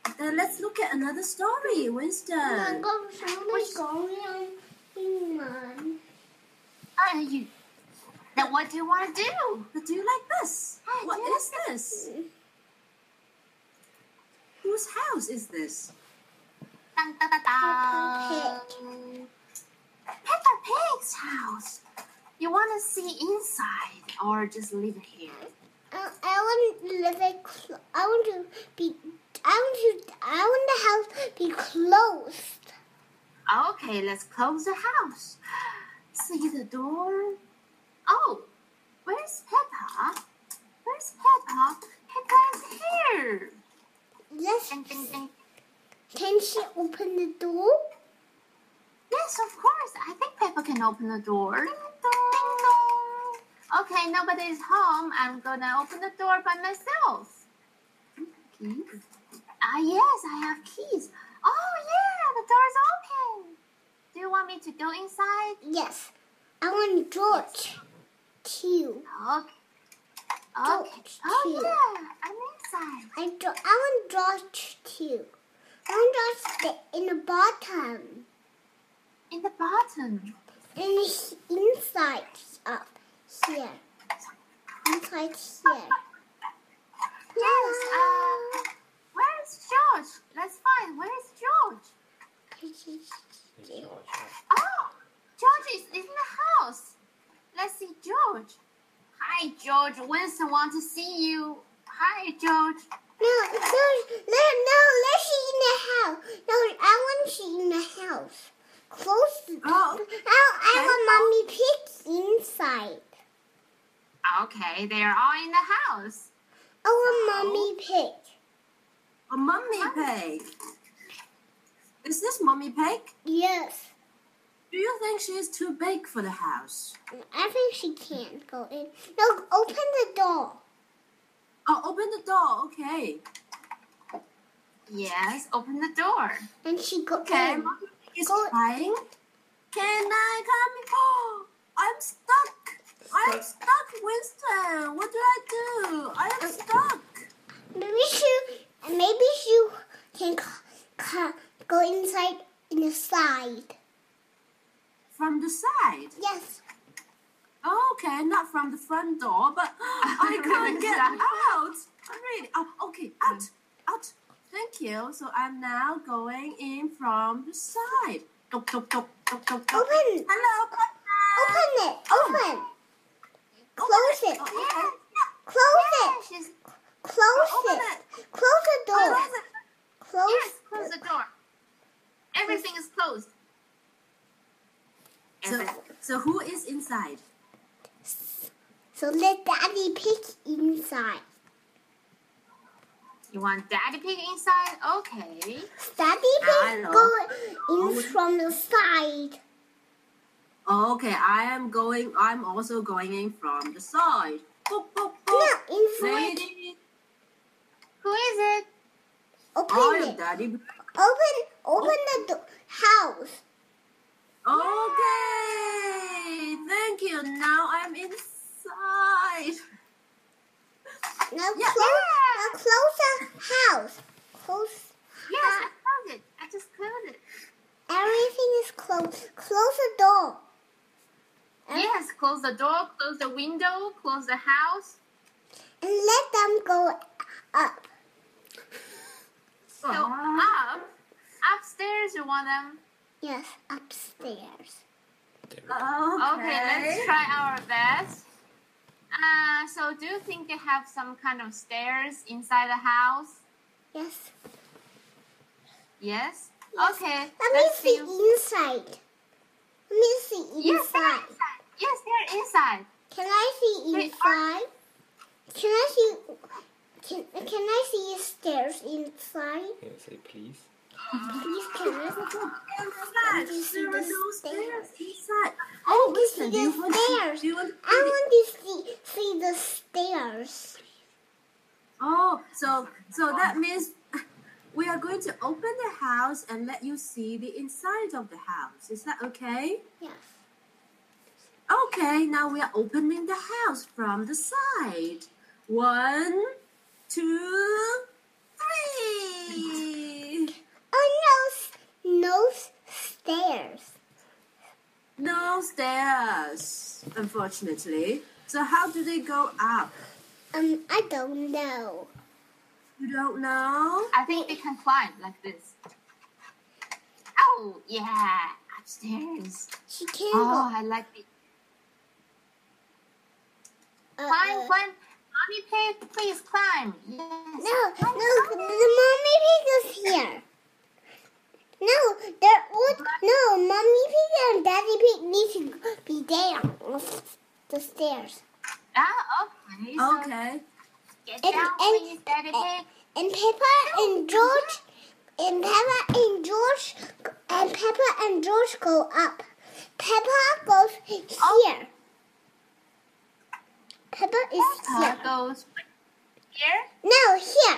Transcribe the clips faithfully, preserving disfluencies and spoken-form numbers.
Then let's look at another story, Winston. Which going on? Are you? Then what do you want to do? But do you like this? What is this? Whose house is this? Dun, dun, dun, dun. Peppa Pig's house. You want to see inside or just leave it here? Uh, I want to live it. Cl- I want to be. I want to. I want the house to be closed. Okay, let's close the house. See the door? Oh, where's Peppa? Where's Peppa? Peppa's here. Yes. Ding, ding, ding. Can she open the door? Yes, of course. I think Peppa can open the door. Ding dong. Okay, nobody's home. I'm gonna open the door by myself. Keys? Ah, yes, I have keys. Oh, yeah, the door's open. Do you want me to go inside? Yes. I want George too. Okay. Okay. George Oh, too. yeah, I'm inside. I do, I want George too. I want George in the bottom. In the bottom. And he's inside up here. Inside here. Yes. Uh, where's George? Let's find. Where's George? Oh, George is in the house. Let's see George. Hi, George. Winston wants to see you. Hi, George. No, no, no, no, let she in the house. No, I want she in the house. Close the door. Oh, I, I want Mommy Pig inside. Okay, they are all in the house. I want Mommy Pig. a mummy pig. Is this Mummy Pig? Yes. Do you think she is too big for the house? I think she can't go in. No, open the door. Oh, open the door. Okay. Yes, open the door. And she go Okay. in. Mummy Pig is Go- crying. Can I come in? Oh, I'm stuck. I'm stuck, Winston. What do I do? I am stuck. Maybe she, maybe she can c- c- go inside in the side. From the side. Yes. Okay, not from the front door, but I can't get out. I'm really. Oh, okay, out, out. Thank you. So I'm now going in from the side. Tok, tok, tok, tok, tok, tok. Open. Hello, Papa. Open it. Open. Close it. Oh, okay. Close Yeah, it. she's... Close Open it. it. Close the door. Close it. Close. Yes, close the door. Everything is closed. So, Everything. so who is inside? So let Daddy Pig inside. You want Daddy Pig inside? Okay. Daddy Pig Hello. go in from the side. Okay, I am going. I'm also going in from the side. Boop, boop, boop. No, inside. Lady, Who is it? Open I am it. Daddy. Open. Open the do- house. Okay, thank you. Now I'm inside. Now Yeah. close. Now close the house. Close. Yes, I closed it. I just closed it. Everything is closed. Close the door. Yes, close the door, close the window, close the house. And let them go up. So up, upstairs you want them? Yes, upstairs. Okay. Okay, let's try our best. Uh, so do you think they have some kind of stairs inside the house? Yes. Yes? Yes. Okay, Let me let's see see. inside. Let me see Yes, they're inside. inside. Yes, they're inside. Can I see They are- inside? Can I see? Can Can I see stairs inside? Can you say please? Please, can I? Inside. You see There are the no stairs. stairs inside. I Oh, want to listen, see do you the want to- stairs. do you want to I want to see see the stairs. Oh, so so that means we are going to open the house and let you see the inside of the house. Is that okay? Yes. Okay, now we are opening the house from the side. One, two, three. unfortunately. So how do they go up? Um, I don't know. You don't know? I think they can climb like this. Oh, yeah, upstairs. She can Oh, go. I like it. Uh, Climb, uh, climb. Mommy Pig, please climb. Yes. No, no, the mommy pig is here. No, there would no mommy pig and daddy pig need to be there on the stairs. Ah, okay. So Okay. get And- down, and- please, Daddy Pig. And Peppa and George, and Peppa and George, and Peppa and George go up. Peppa goes here. Peppa is Peppa here. goes here. No, here.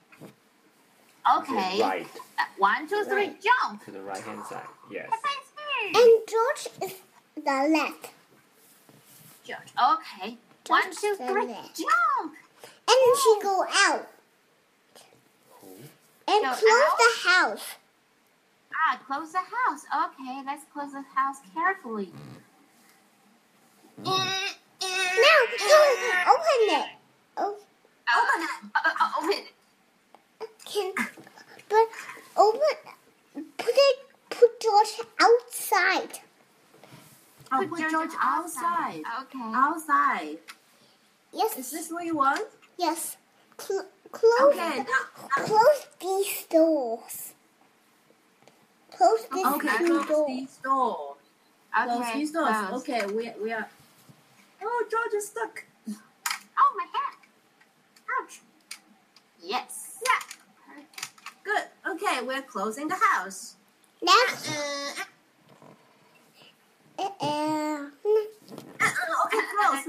Okay. Right. Uh, One, two, three, Right. jump. To the right hand side. Yes. Peppa is here. And George is the left. George. Okay. One, George two, the three, left. jump. And she go out Cool. and Go close out? the house. Ah, close the house. Okay, let's close the house carefully. No, no, open it. Oh, Open it. Uh, uh, open it. can but open. Put it. Put George outside. I'll Put put George George outside. Okay. Outside. Yes. Is this what you want? Yes. Cl- close. Okay. the- close these doors. Close these Okay, two close doors. these doors. Close Okay. these doors. close. Okay, we we are. Oh, George is stuck. Oh, my hat. Ouch. Yes. Yeah. Good. Okay, we're closing the house. Next. Uh, Uh, uh, uh, okay, close.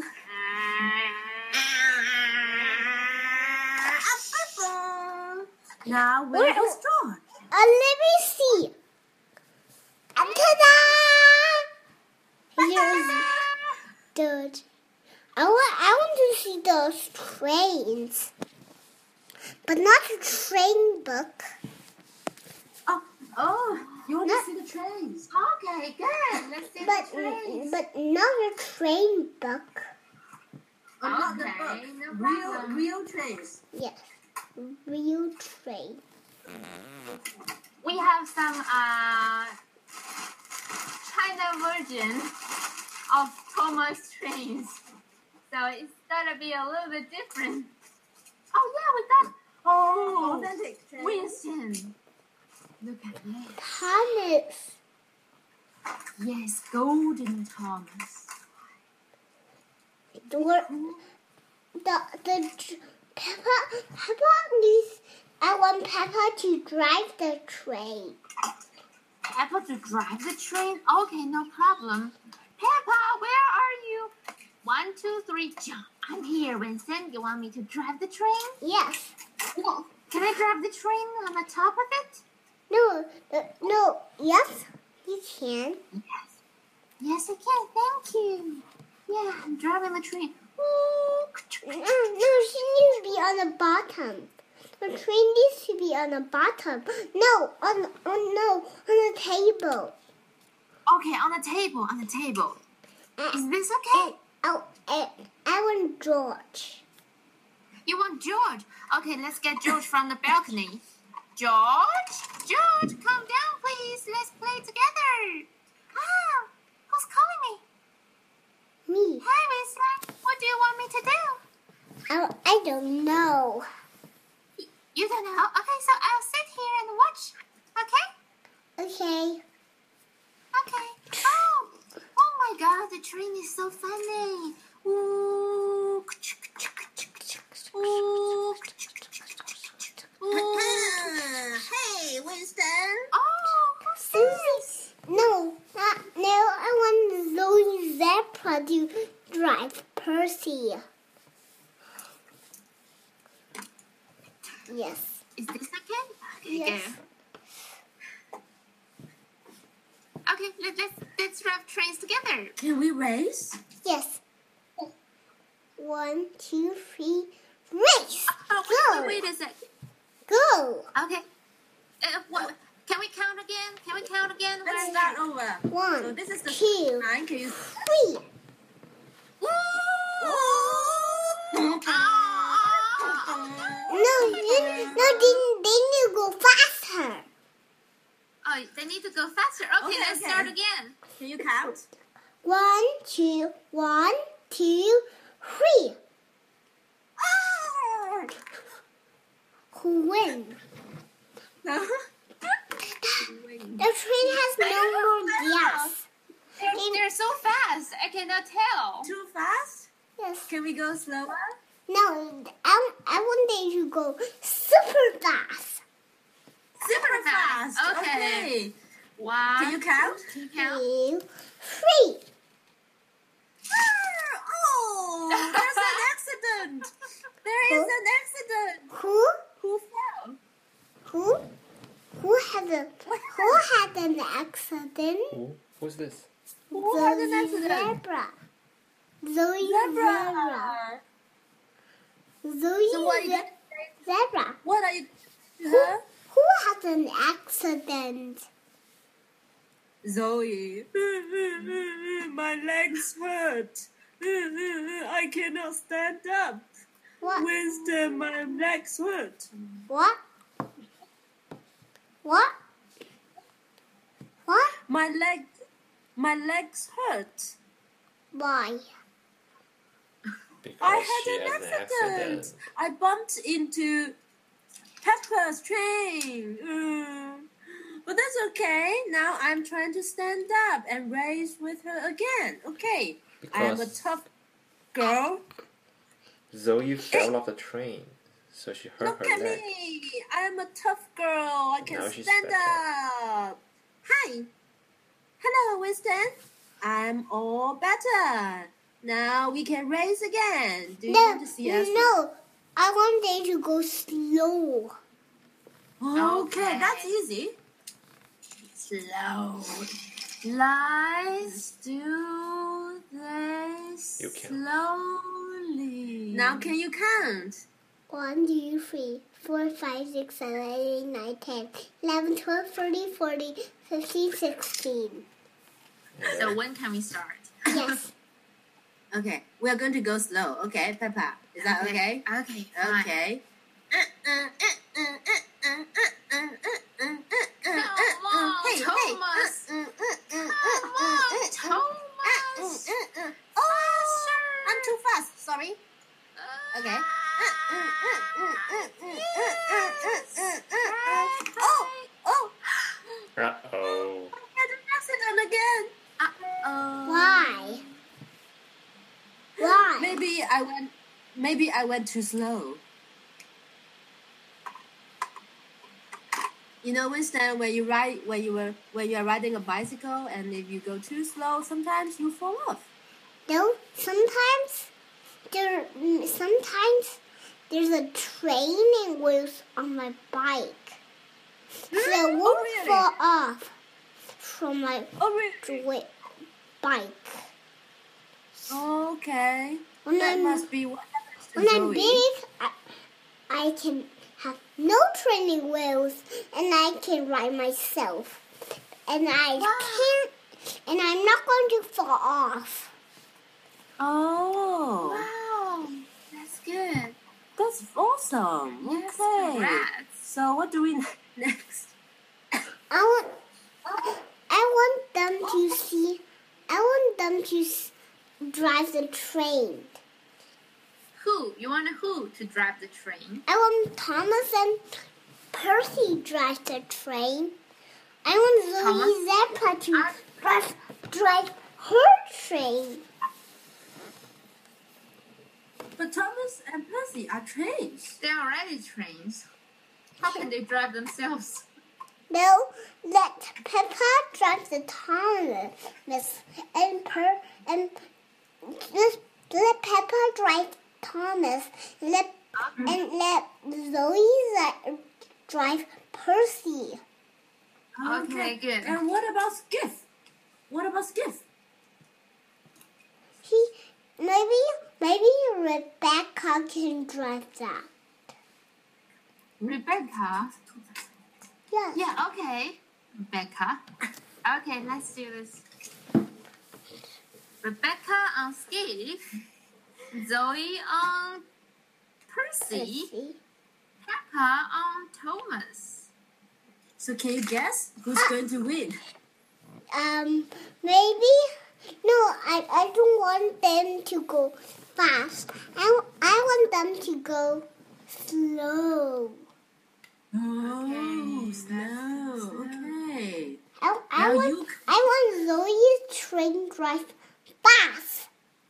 Now where Where- is George? uh, let me see. And ta-da! Here's George. I want, I want to see those trains. But not a train book. Oh, oh, you want No. to see the trains? Okay, good. Let's see But, the trains. but not a train book. Oh, not the Okay, book. no real, problem. real trains. Yes. Real train. We have some uh, China version of Thomas trains. So it's gotta be a little bit different. Oh yeah, we got oh Authentic trains. Winston. Look at this. Thomas. Yes, Golden Thomas. Door. The the Peppa Peppa needs. I want Peppa to drive the train. Peppa to drive the train? Okay, no problem. Peppa, where are you? One, two, three, jump. I'm here, Winston. You want me to drive the train? Yes. Well, can I drive the train on the top of it? No. Uh, no. Yes. You can. Yes. Yes, I can. Thank you. Yeah, I'm driving the train. Ooh. No, no, she needs to be on the bottom. The train needs to be on the bottom. No, on, on no, on the table. Okay, on the table, on the table. Uh, Is this okay? Oh, uh, I want George. You want George? Okay, let's get George from the balcony. George? George, come down, please. Let's play together. Ah, who's calling me? Me. Hi, Winston. What do you want me to do? Oh, I don't know. You don't know? Okay, so I'll sit here and watch. Okay? Okay. Okay. Oh, oh my God, the train is so funny. Ooh. Ooh. Ooh. Hey, Winston. Oh, who's this? No, not no. I want Zoe Zebra to drive Percy. Yes. Is this okay? Okay, Yes. go. Okay, let, let's let's drive trains together. Can we race? Yes. One, two, three, race! Oh, Go! wait, wait a second. Go! Okay. Uh, what? Can we count again? Can we count again? Let's Where- start over. So One, this is the two, time. Can you? three. No, then, no, then, then you go faster. Oh, they need to go faster. Okay, Okay, let's okay. start again. Can you count? One, two, one, two, three. Who wins? No. The train has no more gas. They're, they're so fast. I cannot tell. Too fast? Yes. Can we go slower? No, I, I want them to go super fast. Super fast. fast. Okay. Okay. One. Can you count? Can you count? Two, three. Oh, there's an accident. There is an accident. Who? Who fell? Who? Who had a Who had an accident? Who? Who's this? Who had an Zoe accident? Zebra. Zoe Zebra. Zebra. Zoe So what are you Ze- gonna say? Zebra. What are you? Who, Huh? who had an accident? Zoe. My legs hurt. I cannot stand up. What? Winston, my legs hurt. What? What? What? My leg, my legs hurt. Why? Because I she had an has accident. accident. I bumped into Peppa's train. Mm. But that's okay. Now I'm trying to stand up and race with her again. Okay. I am a Because tough girl. Zoe fell off the train, so she hurt Look her at leg. me. I am a tough girl. I can Now she's stand better. up. Hi. Hello, Winston. I'm all better. Now we can race again. Do you No, want to see us? no. I want them to go slow. Okay, Okay. that's easy. Slow. Let's do this You can. slowly. Now can you count? One, two, three, four, five, six, seven, eight, nine, ten, eleven, twelve, thirteen, fourteen, fifteen, sixteen. And So then- when can we start? Yes. Okay, we are going to go slow. Okay, Peppa. Is that okay? Okay. Fine. Okay. Come on, Hey, hey. Thomas. Come on, Thomas. Oh, I'm too fast. Sorry. Okay. Oh, oh, Uh-oh. I had an accident again. Uh-oh. Why? Why? Maybe I went. Maybe I went too slow. You know, Winston, when you ride, when you were, when you are riding a bicycle, and if you go too slow, sometimes you fall off. No, sometimes there. Sometimes there's a training wheels on my bike, so I Oh, won't really? fall off from my Oh, really? dri- bike. Okay. When That I'm must be what happens to when I'm Zoe. big, I, I can have no training wheels, and I can ride myself, and I Wow. can't, and I'm not going to fall off. Oh, Wow. That's good. that's awesome. Yes, Okay. congrats. So what do we next? I want, I want them to see. I want them to s- drive the train. Who? You want who to drive the train? I want Thomas and Percy drive the train. I want Zoe Zebra to I- drive, drive her train. But Thomas and Percy are trains. They're already trains. How can they drive themselves? No, let Peppa drive the Thomas and Per and let, let Peppa drive Thomas. Let and let Zoe Ze- drive Percy. Okay, good. And what about Skiff? What about Skiff? He maybe maybe Rebecca can drive that. Rebecca? Yes. Yeah, okay. Rebecca. Okay, let's do this. Rebecca on Skip. Zoe on Percy. Percy. Peppa on Thomas. So can you guess who's going to win? Um, maybe. No, I, I don't want them to go fast. I, I want them to go slow. Oh, Okay, slow. Okay. I, I Now want you- I want Zoe's train drive fast.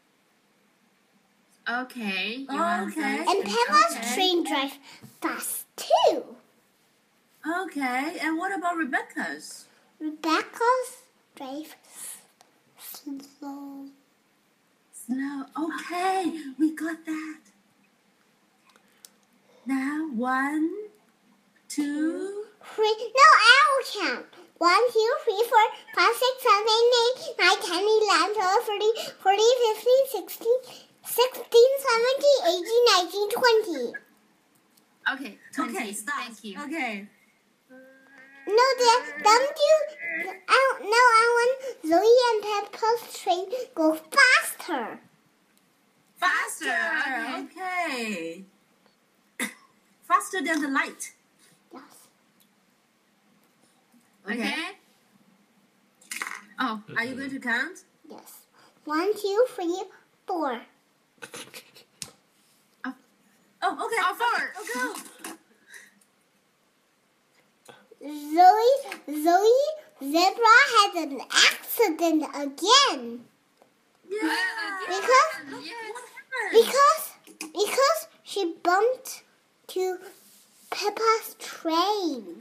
Okay. You Oh, want okay. Zoe's And train- Peppa's okay. train drive fast too. Okay. And what about Rebecca's? Rebecca's drive slow. Slow. Okay. We got that. Now, one, two. Three. No, I will count. One, two, three, four, five, six, seven, eight, nine, ten, eleven, twelve, thirteen, fourteen, fifteen, sixteen, sixteen, seventeen, eighteen, nineteen, twenty. Okay. twenty. Okay, stop. Thank you. Okay. No, the, them two. I, no, I want Zoe and Peppa's train go faster. Faster. Okay. Okay. Faster than the light. Yes. Okay. Oh. Are you going to count? Yes. One, two, three, four. Oh, okay. Oh, four. Oh, go. Zoe, Zoe, Zebra had an accident again. Yeah. Because- Yes. What happened? Because, because she bumped to Peppa's train.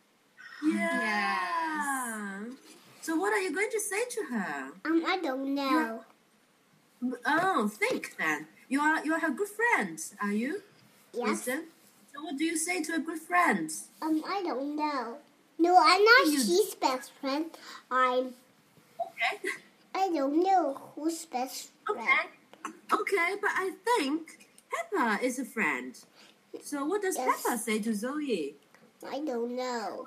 Yeah. So what are you going to say to her? Um, I don't know. Oh, think then. You are you are her good friend, are you? Yes. Kristen? So what do you say to a good friend? Um, I don't know. No, I'm not You- his best friend. I'm. Okay. I don't know who's best friend. Okay. Okay, but I think Peppa is a friend. So what does Yes. Peppa say to Zoe? I don't know.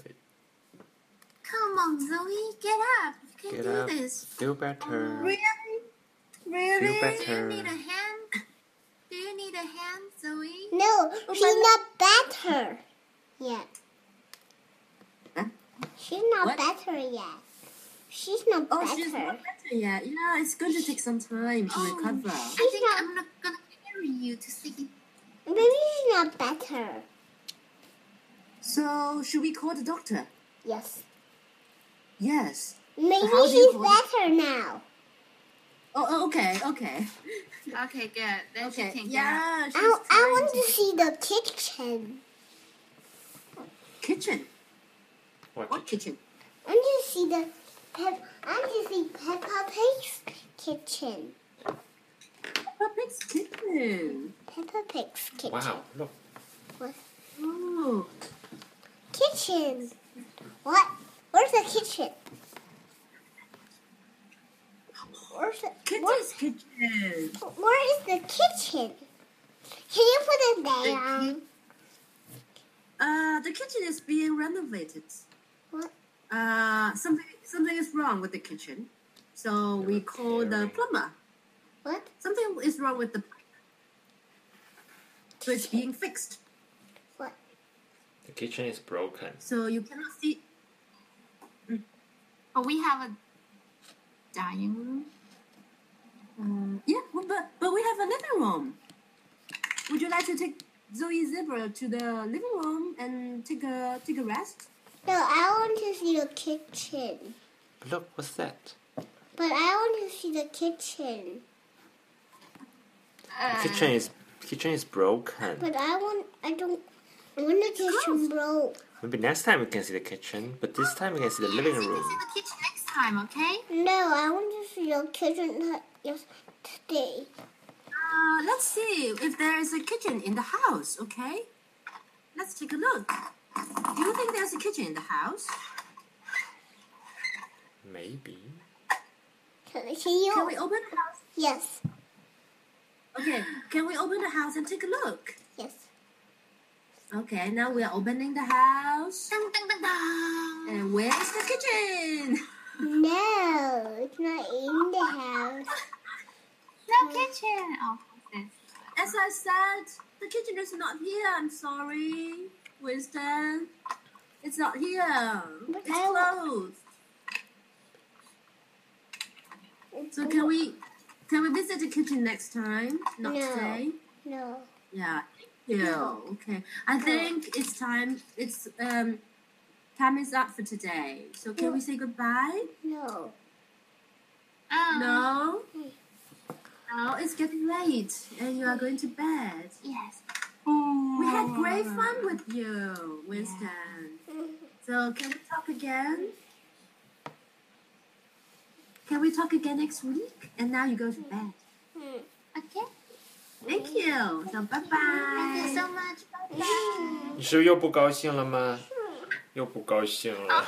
Come on, Zoe. Get up. You can Get do up. this. Feel better. Really? Feel Really? Do you better. need a hand? Do you need a hand, Zoe? No, Oh, she's my- not better yet. Huh? She's not What? better yet. She's not Oh, better. she's not better yet. Yeah, it's going to take some time to Oh, recover. I She's think not- I'm not gonna carry you to sleep. Maybe she's not better. So should we call the doctor? Yes. Yes. Maybe how do you she's call- better now. Oh, oh, okay, okay. Okay, good. Then she Okay. can get up. Yeah, she's I, I trying want to to see the kitchen. kitchen. What? What kitchen? I want to see the Pep. I want to see Peppa Pig's kitchen. Peppa Pig's kitchen. Peppa Pig's kitchen. Wow, look. What? Oh. Kitchen. What? Where's the kitchen? Where's the Kitchen's kitchen. where, where is the kitchen? Can you put it down? Uh, the kitchen is being renovated. What? Uh, something something is wrong with the kitchen, so we call the repairing. plumber. What? Something is wrong with the pipe, so it's being fixed. What? The kitchen is broken. So you cannot see. But we have a dining room. Uh, yeah, well, but but we have a living room. Would you like to take Zoe Zebra to the living room and take a take a rest? No, I want to see the kitchen. Look, what's that? But I want to see the kitchen. Uh, The kitchen is kitchen is broken. But I want. I don't. I want the kitchen broke. Maybe next time we can see the kitchen, but this time we can see the living So you can room. see the kitchen next time, okay? No, I want to see the kitchen that- yes today. Uh, let's see if there is a kitchen in the house. Okay, let's take a look. Do you think there's a kitchen in the house? Maybe. Can, can you? Can we open the house? Yes. Okay, can we open the house and take a look? Yes. Okay, now we are opening the house. Dun, dun, dun, dun. And where's the kitchen? No, it's not in the house. kitchen. Oh, this. As I said, the kitchen is not here. I'm sorry, Winston. It's not here. It's closed. So can we can we visit the kitchen next time? Not No. today. No. Yeah. Yeah. Okay. I think it's time. It's um, time is up for today. So can we say goodbye? No. Um, No. No. It's getting late, and you are going to bed. Yes. We had great fun with you, Winston. So can we talk again? Can we talk again next week? And now you go to bed. Okay. Thank you. So bye Thank you bye. so much. Bye bye. 你是不是又不高兴了吗？又不高兴了。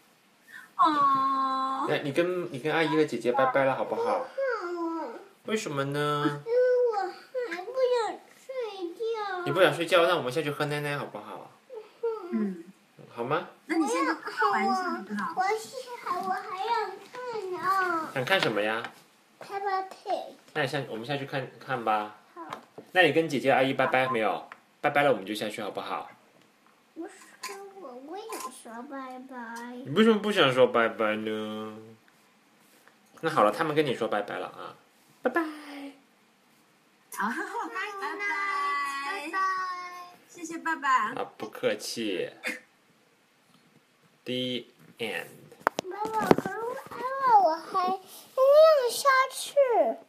哦， 那你跟你跟阿姨和姐姐拜拜了好不好？为什么呢？ 因为我还不想睡觉。 你不想睡觉，那我们下去喝奶奶好不好？ 嗯， 好吗？ 那你现在开玩笑好不好？ 我还我还要看呢。 想看什么呀？ Peppa Pig。 那你下我们下去看看吧。 好。 那你跟姐姐阿姨拜拜没有？拜拜了我们就下去好不好？ 我说我我也想说拜拜。 你为什么不想说拜拜呢？那好了，他们跟你说拜拜了啊，拜拜。 好，拜拜， 拜拜。 谢谢爸爸。 啊，不客气。The end。 妈妈，可是妈妈，我还要下去。